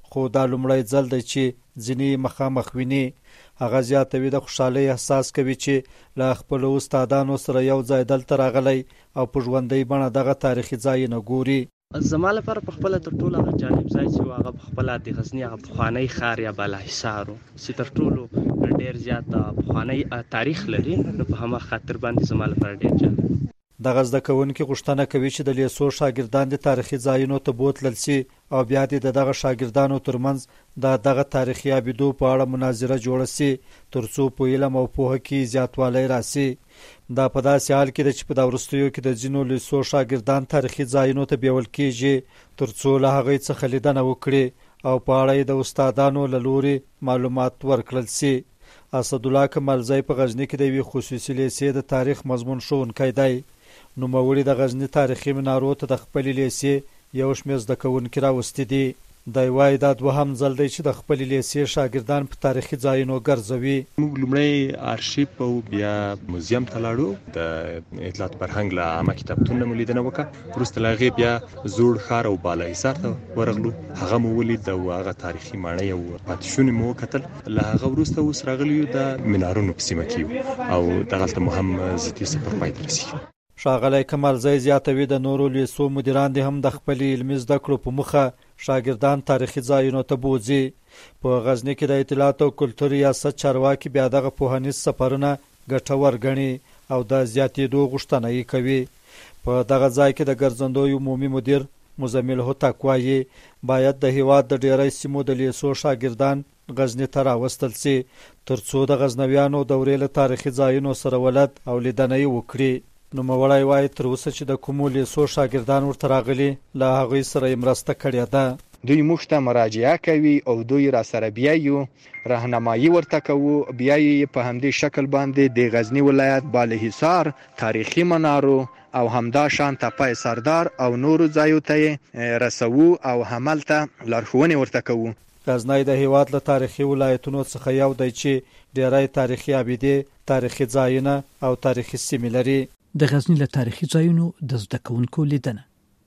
خو دا لومړی ځل دی چې ځینې مخامخ ویني. هغه زیاتوي د خوشحالۍ احساس کوي چې له خپلو استادانو سره یو ځای دلته راغلی او په ژوندۍ بڼه دغه تاریخي ځایونه ګوري. زما لپاره په خپله تر ټولو هغه جالب ځای چې هغه په خپله د غزني هغه پخوانی ښار یا بالاحصار و چې تر ټولو ډېر زیات پخوانی تاریخ لري، نو په هماغه خاطر باندې زما لپاره ډېر جالب. دغه زده کوونکي غوښتنه کوي چې د لیسو شاګردان د تاریخي ځایونو ته بوتلل سي او بیا د دغه شاګردانو ترمنځ دغه تاریخي ابیدو په اړه مناظره جوړه سي ترڅو په علم او پوهه کې زیاتوالی راسي. دا په داسې حال کې ده چې په دا وروستیو کې د ځینو لیسو شاګردان تاریخي ځایونو ته بیول کېږي ترڅو له هغوی څخه لیدنه وکړي او په اړه د استادانو له لورې معلومات ورکړل سي. اسدالله کمالزی په غزني کې د یوې خصوصي لیسې د تاریخ مضمون ښوونکی دی. نوموړي د غزني تاریخي منارو ته د خپلې لیسې یو شمېر زده کوونکي راوستي دي. دی وایي دا دوهم ځل دی چې د خپلې لیسې شاګردان په تاریخي ځایونو ګرځوي. موږ لومړی آرشیف او بیا موزیم ته لاړو، د اطلاعات فرهنګ له عامه کتابتون نه مو لیدنه وکړه. وروسته له هغې بیا زوړ ښار او بالاحصار ته ورغلو، هغه مو ولید او هغه تاریخي ماڼۍ او پاتې مو وکتل. له هغه وروسته اوس راغلي یو د منارونو په سیمه کې یو او دغلته مو هم ذاتي سفر پای ته رسېږي. ښاغلی کمالزی زیاتوي د نورو لیسو مدیران دې هم د خپلې علمي زده کړو په موخه شاګردان تاریخي ځایونو ته بوځي. په غزني کې د اطلاعات او کلتور ریاست چارواکي بیا دغه پوهنیز سفرونه ګټور ګڼي او د زیاتېدو غوښتنه یې کوي. په دغه ځای کې د ګرځندوی عمومي مدیر مزمل هوتک وایي باید د هیواد د ډیری سیمو د لیسو شاګردان غزني ته راوستل سي ترڅو د غزنویانو دورې له تاریخي ځایونو سره ولد او لیدنه یې وکړي. نوموړی وایي تر اوسه چې د کومو لیسو شاګردان ورته راغلي له هغوی سره یې مرسته کړې ده. دوی موږ ته مراجعه کوي او دوی را سره بیایو راهنمایي ورته کوو. بیا یې په همدې شکل باندې د غزني ولایت بالاحصار تاریخي منارو او همدا شان تپه سردار او نورو ځایو ته رسوو او هملته لارښوونې ورته کوو. غزنی د هیواد له تاریخي ولایتونو څخه یو دی چې ډیری تاریخي ابیدې، تاریخي ځایونه او تاریخي سیمې لري. د غزنی له تاریخي ځایونو د زده کوونکو لیدنه.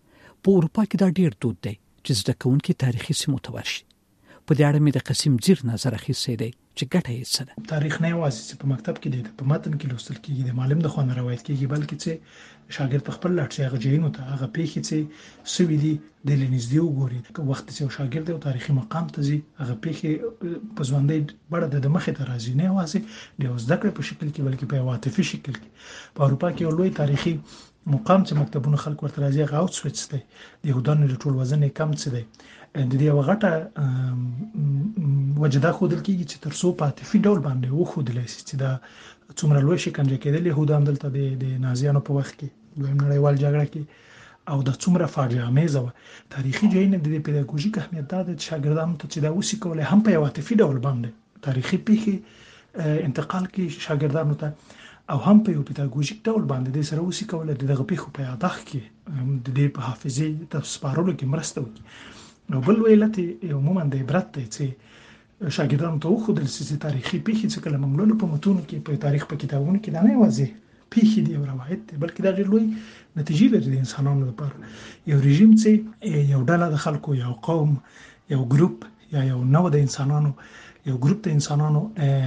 په اروپا کې دا ډیر دود دی چې زده کوونکي تاریخي سیمو ته ورشي. په دې اړه مې د قسیم زیر نظر اخیستی دی چې ګټه یې څه ده. تاریخ نه یوازې چې په مکتب کې دی، په متن کې لوستل کېږي، د معلم د خوا نه روایت کېږي، بلکې چې شاګرد په خپل لاټ هغه ځایونو ته هغه پیښې چې سوي دي د لنږدې وګوري. وخت چې شاګرد یو تاریخي مقام ته ځي، هغه پیښې په ژوندۍ بڼه د مخې ته راځي، نه یوازې د زده کړې په شکل کې بلکې په عاطفي شکل کې. په اروپا کې یو لوی تاریخي مقام چې مکتبونه خلک ورته راځي هغه آوټسویټس دی. د یهودانو د ټول وزن یې کم څه دی. د دې یوه غټه وجه دا ښودل کېږي چې تر څو په عاطفي ډول باندې وښودلی شي چې دا څومره لوی شکنجه کېدل یهودان دلته د نازیانو په وخت کې دویم نړیوال جګړه کې او دا څومره فاجعه امیزه وه. تاریخي ځایونه د دې پیداګوژیک اهمیت دا دی چې شاګردانو ته چې دا وسي کولی هم په یو عاطفي ډول باندې تاریخي پیښې انتقال کړي شاګردانو ته او هم په یو پیداګوژیک ډول باندې د سره وسي کولی دغه پیښو په یادښت کې د دې په حافظې ته سپارلو کې مرسته وکړي. نو بل علت عموما د عبرت دی چې شاګردانو ته وښودل شي چې تاریخي پیښې چې کله موږ لولو په متونو کې په تاریخ په کتابونو کې دا نه یوازې پیښې دي او روایت دی، بلکې دا ډېر لوی نتیجې لري د انسانانو لپاره. یو رژیم چې یو ډله د خلکو، یو قوم، یو ګروپ یا یو نوع د انسانانو، یو ګروپ د انسانانو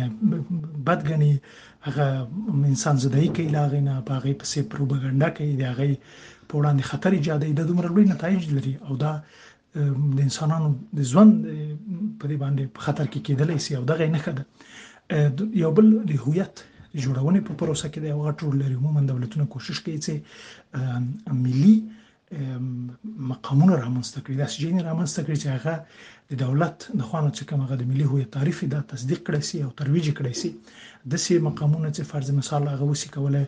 بد ګڼي، هغه انسان زدایي کوي، له هغې نه په هغې پسې پروپاګنډه کوي، د هغې په وړاندې خطر ایجادوي، دا دومره لوی نتایج لري او دا د انسانانو د ژوند په دې باندې په خطر کې کېدلی شي او دغه یې نښه ده. یو بل د هویت جوړونې په پروسه کې د یو غټ رول لري. عموما دولتونه کوشش کوي چې ملي مقامونه رامنځته کړي، داسې ځایونه رامنځته کړي چې هغه د دولت د خوا نه چې کوم هغه د ملي هویت تعریف دا تصدیق کړی شي او ترویج کړی شي. داسې مقامونه چې فرض مثال هغه وسي کولی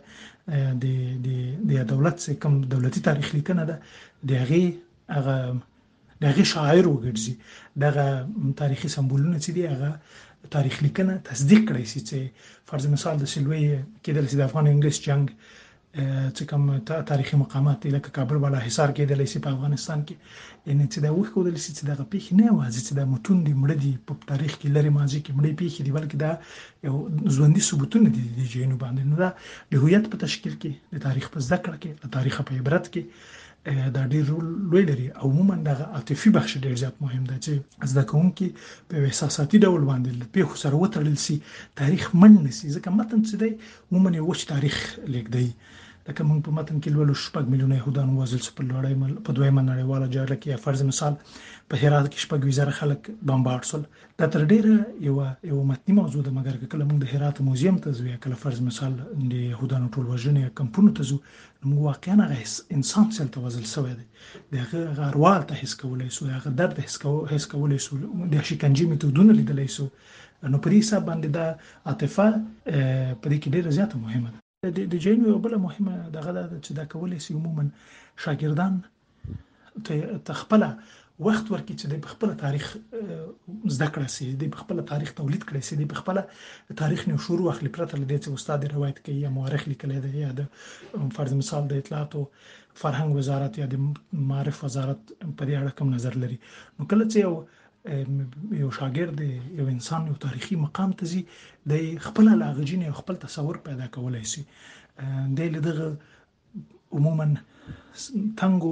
د دولت چې کوم دولتي تاریخ لیکنه ده د هغې شاعر وګرځي، دغه تاریخي سمبولونه چې دي هغه تاریخ لیکنه تصدیق کړی شي. چې فرض مثال د سلوی کېدلی شي د افغان انګلیس جنگ چې کوم تاریخي مقامات دي لکه کابل بالاحصار کېدلی شي په افغانستان کې، یعنې چې دا وښودل شي چې دغه پیښې نه یوازې چې دا متون دي مړه دي په تاریخ کې لرې ماضي کې مړې پیښې دي، بلکې دا یو ژوندي ثبوتونه دي د ځایونو باندې. نو دا د هویت په تشکیل کې، د تاریخ په زده کړه کې، د تاریخ په عبرت کې دا ډیر لوی لري او عموما د عاطفي بخش ډیر زیات مهم دی چې زده کوونکي په احساساتي ډول باندې په خو سره وتړل سي تاریخ من نسی ځکه متن څه دی عموما یو تاریخ لیکدي لکه موږ په متن کې لولو 6 میلیونه يهودان وژل شو په لړۍ په دویمه نړیواله جګړه کې فرض مثال په هرات کې 6,000 خلک بمبارد شول دا تر ډیره یو متنی موضوع ده مګر کله موږ د هرات موزیم ته ځو کله فرض مثال د يهودانو ټول وژنې کمپونو ته ځو موږ واقعا هغه انسان څل ته وژل شوی دی دغه اروال ته حس کولای شو هغه درد حس کولای شو د شکنجې میتودونه لیدلای شو نو په دې حساب باندې دا عاطفه په دې کې ډیره زیاته مهمه ده د جین یو بل مهمه دغه چې دا کولای شي عموما شاګردان ته خپل وخت ورکړي چې د خپل تاریخ زده کړه سي د خپل تاریخ تولید کړي سي د خپل تاریخ نو شروع اخلي پرته لدې چې استاد روایت کوي یا مورخ لیکلی دی یا د فرض مثال د اطلاعات او فرهنګ وزارت یا د معرف وزارت په دې اړه کوم نظر لري نو کله چې یو شاګرد یو انسان یو تاریخي مقام ته ځي د خپل لاغجین یو خپل تصور پیدا کولای شي د لدغه عموما تنګو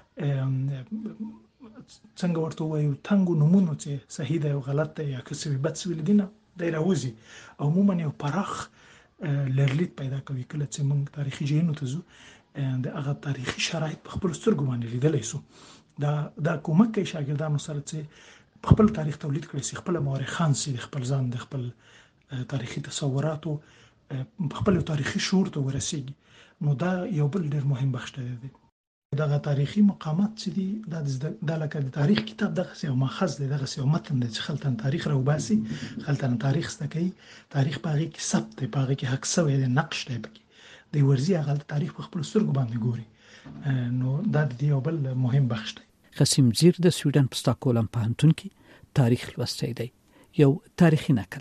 څنګه ورته وایو تنګو نمونه چې صحیح دی او غلط دی یا کسب بد سویل دینه د راوځي عموما یو پراخ لرلید پیدا کوي کله چې موږ تاریخي جینو ته ځو د هغه تاریخي شرایط په خپل سترګو باندې لیدلای شو دا کومک کوي شاګردانو سره چې خپل تاریخ تولید کړي سي خپل مورخان سي خپل ځان د خپل تاریخي تصوراتو خپل تاریخي شعور ته ورسیږي نو دا یو بل ډیر مهم بخش دی دغه تاریخي مقامات چې دي د لکه د تاریخ کتاب دغه یو ماخذ دی دغه یو متن دی چې خلتن تاریخ راوباسي خلتن تاریخ ستکي تاریخ باغی کې ثبت دی باغی کې حق سوی دی نقش دی پکې د ورزي هغه تاریخ په خپل سترګو باندې ګوري نو دا د یو بل مهم بخش دی قسم زیر د سویډن په ستاکهولم پوهنتون کې تاریخ لوستی دی یو تاریخي نقل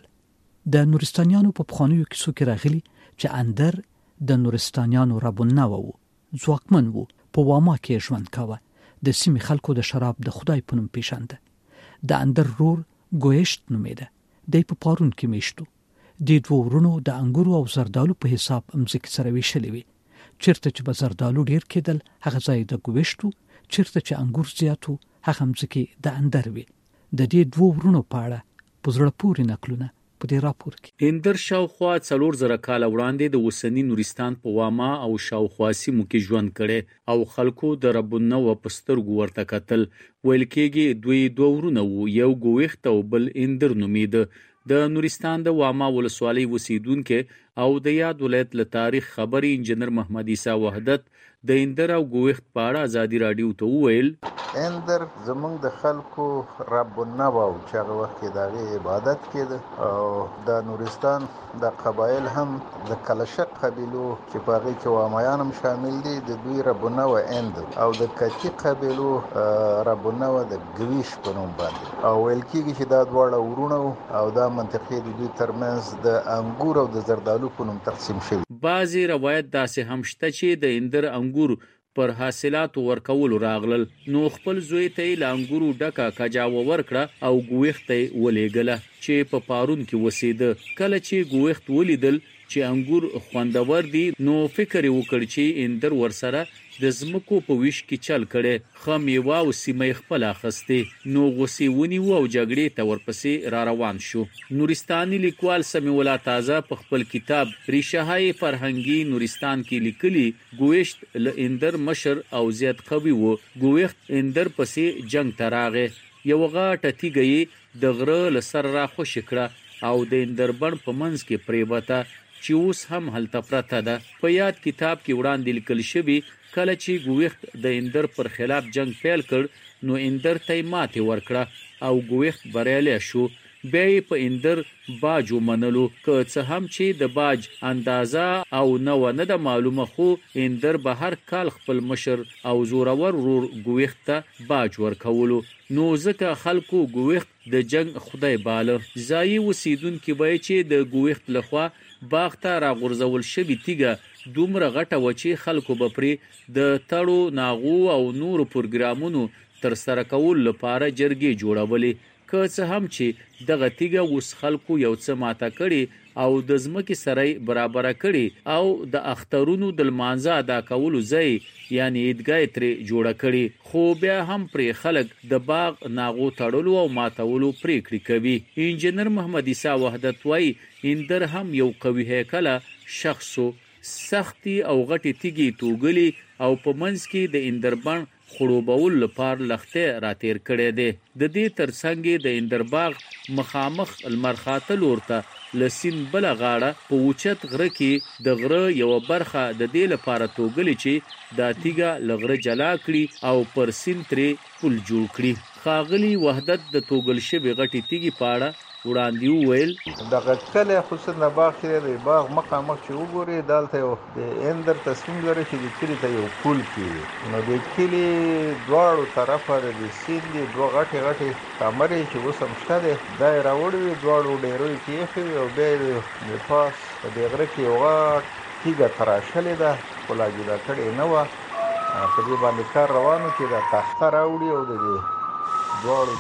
د نورستانیانو په پخوانیو کیسو کې راغلي چې اندر د نورستانیانو رابونه وو ځواکمن وو په واما کې ژوند کاوه د سیمې خلکو د شراب د خدای په نوم پیژانده د اندر رور ګویشت نومیده د په پارون کې میشتو د دوه ورونو د انګورو او زردالو په حساب امزک سره ویشلې وي چیرته چې به زردالو ډیر کېدل هغه ځای د ګویشتو چیرته چې انګور زیاتو هغه مځکه د اندر وي د دې دوه ورونو په اړه په زړه پورې نقلونه په دې راپور کې هندر شاوخوا 4,000 کال وړاندې د وسنی نورستان په واما او شاوخوا سیمو کې ژوند کړي او خلکو د ربونه و پسترګو ورته کتل ویل کېږي دوه ورونه وو یو ګوښت او بل هندر نومیده د نورستان د واما ولسوالۍ وسیدونکو او د یاد ولایت له تاریخ خبري انجنیر محمد عیسی وحدت د هندر او ګوښت په اړه ازادي رادیو ته وویل هندر زمونږ د خلکو ربونه و چې هغه وخت کې د عبادت کېده او د نورستان د قبایل هم د کلشق قبیلو چې په هغه کې وامایان هم شامل دي د دوی ربونه و هندر او د کچی قبیلو ربونه و د ګویش په نوم باندې او ویل کېږي چې دا دواړه ورونه او دا منطقې د دوی ترمنځ د انګور او د زردالو په نوم تقسیم شوي بعضی روایت داسې هم شته چې د هندر انګور پر حاصلات ورکول راغلل نو خپل زوی ته لانګورو ډکا کجاو ورکړه او ګوښت ولېګله چې په پارون کې وسیده کله چې ګوښت ولیدل چې انګور خوندور دي نو فکر وکړ چې اندر ورسره د زمکو په ویش کې چل کړي خمیوا او سیمه خپل اخستې نو غوسی ونی او جګړې ته ورپسې را روان شو نورستاني لیکوال سمیع الله تازه په خپل کتاب ریشه‌های فرهنګي نورستان کې لیکلي ګوښت ل اندر مشر او زیات قوي وو ګوښت اندر پسې جنگ تراغه یو غاټه تیګي د غره لسر را خوش کړه او د اندربن په منځ کې پریوته چې اوس هم هلته پرته ده په یاد کتاب کې وړاندې لیکل شوی کله چې ګوښت د اندر پر خلاف جنگ پیل کړ نو اندر ته ماتې ورکړه او ګوښت بریالی شو بیا په اندر باج ومنلو که څه هم چې د باج اندازه او نه د معلومه خو اندر به هر کال خپل مشر او زورور ورور ګوښت ته باج ورکولو نو ځکه خلکو ګوښت د جنگ خدای باله ځای وسیدونکو وای چې د ګوښت لخوا باغ ته راغورځول شوی تیګه دومره غټه و چې خلکو به پرې د تړو ناغو او نور پروګرامونو تر سره کول لپاره جرګې جوړولې که څه هم چې دغه تیګه اوس خلکو یو څه ماته کړي او د ځمکې سره برابر کړي او د اخترونو د لمانځه ادا کولو ځای یعنی عیدګاه ترې جوړه کړي، خو بیا هم پرې خلک د باغ ناغو تړلو او ماتولو پریکړې کوي. انجنیر محمد عیسی وحدت وایي اندر هم یو قوي هیکله شخصو سختي او غټي تیږي توګلي او په منځ کې د اندربن خړوبول لپاره لخته راتیر کړي دي. د دې ترڅنګ د اندرباغ مخامخ المرخاته لورته لسین بل غاړه په اوچت غره کې د غره یو برخه د دې لپاره توګلي چې د تیګه لغره جلا کړي او پر سین ترې پل جوړ کړي. خاغلی وحدت د توګل شوی غټي تیګي پاړه وړاندې ویل دغه کله حسین باغ کې د باغ مخامخ چې وګوري دالته د اندر تصمیم لري چې د کلی ته یو پل کړي، نو د کلی دواړو طرفه د سیند دوه غټي کمرې چې اوس هم شته ده دا راوړي دواړو ډیرو کې او به د پاس د غره کې یو تیګه تراشلې ده خو لا جدا کړې نه وه. په دې باندې کار روانو چې د تخته راوړي او د دواړو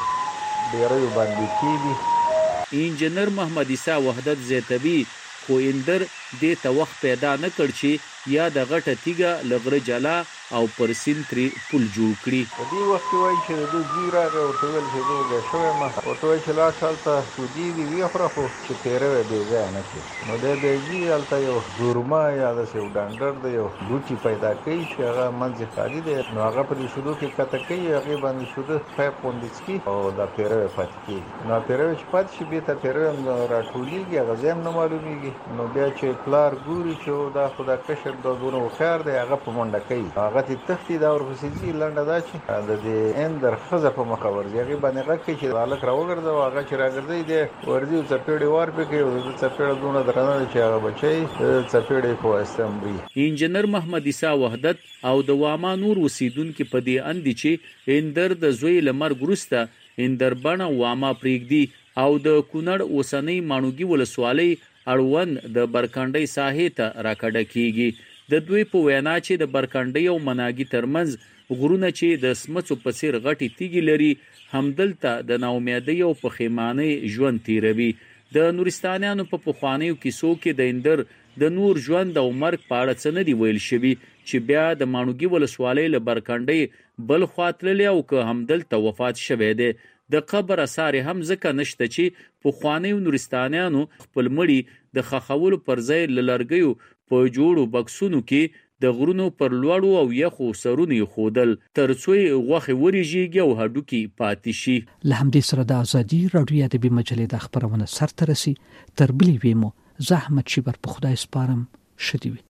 ډیرو باندې کېږي. انجنیر محمد عیسی وحدت زیتبی خو اندر دې ته وخت پیدا نه کړ چې یا د غټه تیګه لغره جلا او پر سین ترې پل جوړ کړي. په دې وخت کې وایي چې د دوی راغی او ته ویل چې دوی شوی ما او ته وایي چې لا شالته سودي دی وی خو چې تیرې به ځای نه کړي، نو د دې الته یو زورما یا د یو ډانډر دی یو ګوچی پیدا کوي چې هغه منځ خالي دی، نو هغه په دې شودو کې کته کوي هغه باندې شودو پایپ پوندچکی او د پیرې پاتې کیږي، نو پیرې چې پاتې شي به ته پیرې راټولېږي هغه زم نه معلومیږي، نو بیا چې پلار ګوري چې دا خدا کشر د دونه وخار دی هغه په منډه کوي هغه تختی دا ورپسې لنډه دا چې د دې اندر خزه په مخاور دی هغه باندې هغه کې چې الک راوګرځي هغه چې راګرځي دی ورځي چپېړې وار پکې او د چپېړې دونه درنه چې هغه بچي چپېړې په استمري. انجنیر محمد عیسی وحدت او د واما نور وسیدونکو په دې اندي چې اندر د زوی لمر ګرسته اندر بڼه واما پریږدي او د کونړ اوسنۍ مانوګي ولسوالۍ اړوند د برکانډۍ ساحې ته راکډه کیږي. د دوی په وینا چې د برکانډۍ او مناګي ترمنځ غرونه چې د سمڅو په څیر غټي تیږي لري همدلته د ناامیدۍ او پښیمانۍ ژوند تیروي. د نورستانیانو په پخوانیو کیسو کې د اندر د نور ژوند او مرګ په اړه څه نه دی ویل شوی چې بیا د مانوګي ولسوالۍ له برکانډۍ بل خواطلې او که همدلته وفات شوی دی. د قبر اثار هم ځکه نشته چې پخوانیو نورستانیانو خپل مړي د خخولو پر ځای لرګیو په جوړو بکسونو کې د غرونو پر لوړو او یخو سرونو خودل ترڅو غوخه وريږي او هډوکی پاتې شي. له همدې سره د ازادي رادیو ادبي مجلې د خبرونه سر ترسي تر بلی ویمو زحمت شي بر په خدای سپارم شدي وي.